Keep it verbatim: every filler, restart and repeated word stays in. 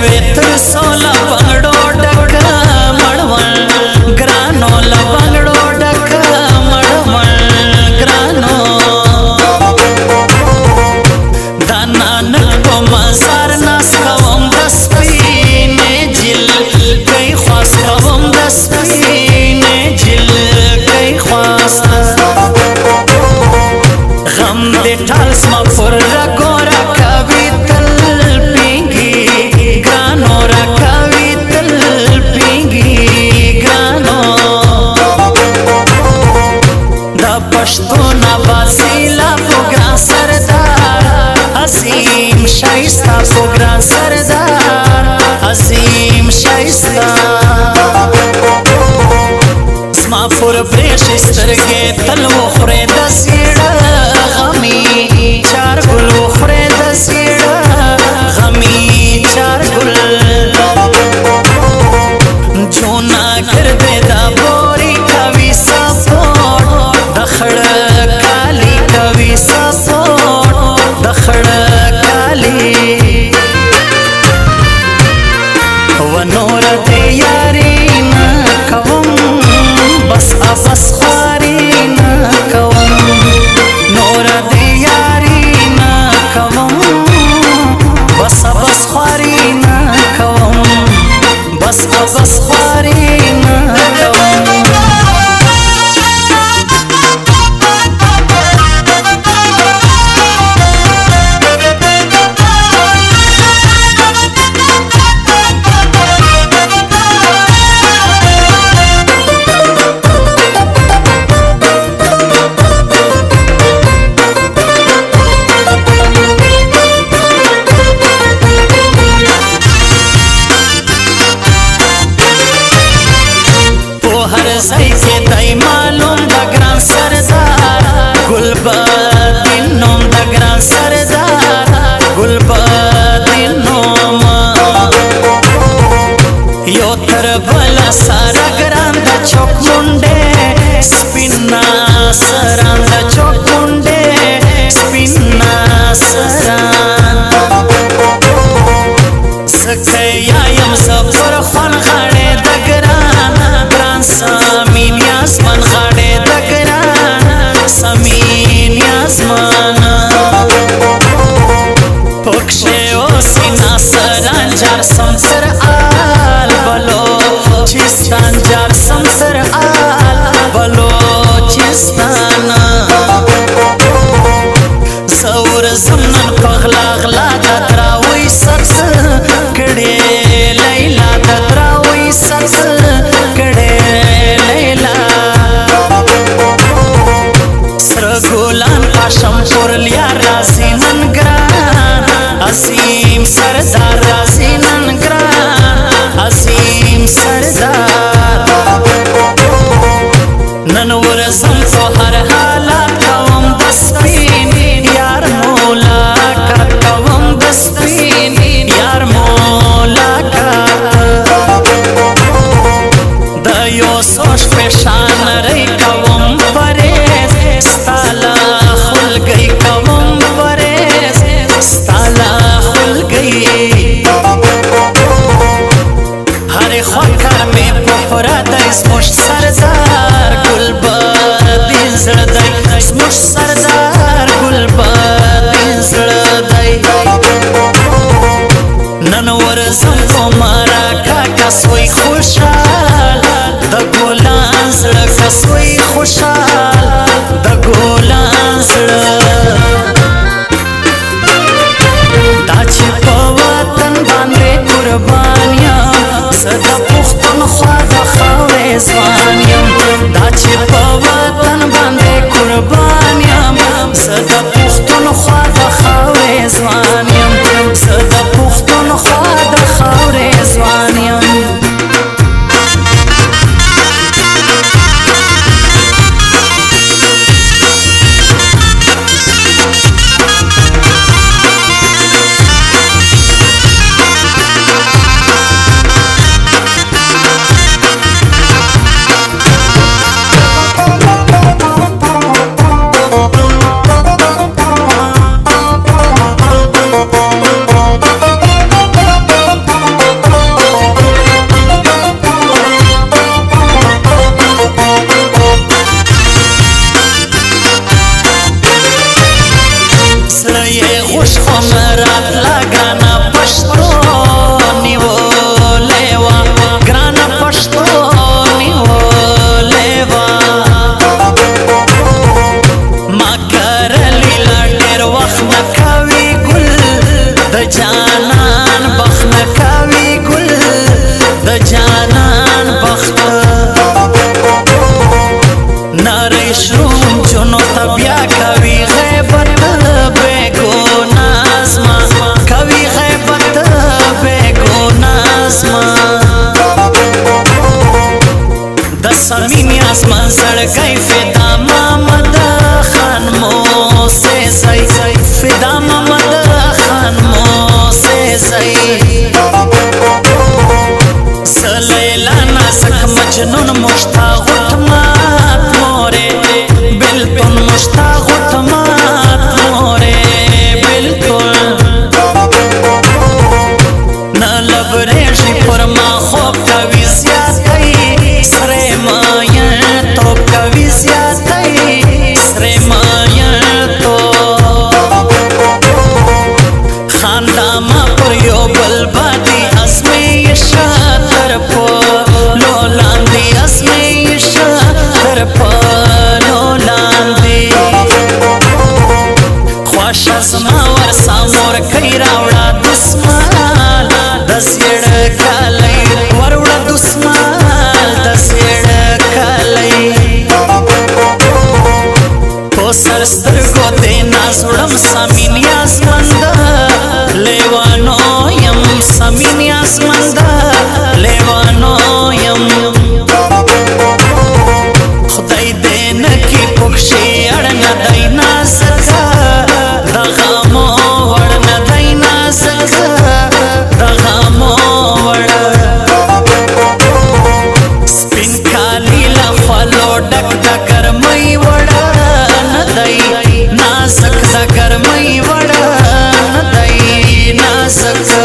وی تر سولا بنگڑو ڈک مڑون گرانو لا بنگڑو ڈک مڑون گرانو دانا نکو مزار ناس کوم دس پینے جل کئی خواست کوم دس پینے جل کئی خواست غم دے ٹھال سما پر رگو رکا بھی تل پینگی گرانو رکا بھی تل پینگی گرانو دا پشتو نبازیلا پوگران سردار عظیم شایستا پوگران سردار عظیم شایستا زما پر بریش سترگے تل و خورے دا سیڑا غمی چار گل و خورے دا سیڑا غمی چار گل جونا کردے دا بوری کوی سپوٹ دخڑ کالی کوی سپوٹ دخڑ کالی و نور دے یاری نا کوم بس ابس خواری نا کوم نور دے یاری نا کوم بس ابس خواری نا کوم بس ابس خواری نا کوم زئی کے دای معلوم دا گران سردار گل بدین نوم دا گران سردار گل بدین نوم یو تر بلا سارا گران دا چوک منڈے سپینا سران دا چوک منڈے سپینا سران سکیا یم سفر خون خاڑے دا گران گران سامین یاسمان غاڑے دا گران سامین یاسمان پکشے او سینا سران جار سمسر آل بلو چستان جار سمسر آل بلو چستان زور زمنن پغلا غلا دا دراوی سکس کڑے لیلا دا دراوی سکس کڑے لیلا سر گولان پاشم پور لیا رازی ننگران عظیم سردار رازی ننگران عظیم سردار ننور زم تو ہر حالات کوم دس پین یار مولا کات کوم دس پین یار مولا کات دا یو سوش پیشان رئی کوم پریز ستالا خل گئی کوم پریز ستالا خل گئی ہر خوکر میں پوپرا دا اسموش سردار گل بدین زردائی اسموش سردار گل بدین زردائی ننور زم کو مارا کاکا سوئی خوشحال دا گولان زڑکا سوئی خوشحال دا گولان زڑک دا چی پا وطن باندے قربانیم زدا پختن خواد خواہ زوانیم دا چی پا وطن باندے قربانیم زدا پختن خواد خواہ زوانیم زدا پختن خواد خواہ زوانیم جانان بخت کاوی گل د جانان بخت ناری شروم چونو تبیا کاوی غیبت بیگونا ازما کاوی غیبت بیگونا ازما د سمینی اسمان سړګی فدا محمد خان موسی زئی فدا محمد خان موسی زئی سلیلا نازک مجنون مشتاق مات مورے بالکل مشتاق مات مورے بالکل نہ لبریشی پر ما خوب کوي زیاتی سره مایا تو کوي زیاتی سره مایا تو خانداما پر یو بل بادی ازمیش تر پو لولاندی ازمیش تر پو لولاندی خوش ازما ورسا مور کئی راوڑا دسمال دسیڑ کالی وروڑا دسمال دسیڑ کالی پو سرسترگو دینا زوڑم سامین یاسمند لیوانو یم سامین یاسمند لیوانو یم خدای دین کی پکشی اڑن دینا سکا دغامو وڑن دینا سکا دغامو وڑ سپین کالی لخوالو ڈک ڈکر مئی وڑ نازک دا گرمئی وڑا ندائی نازک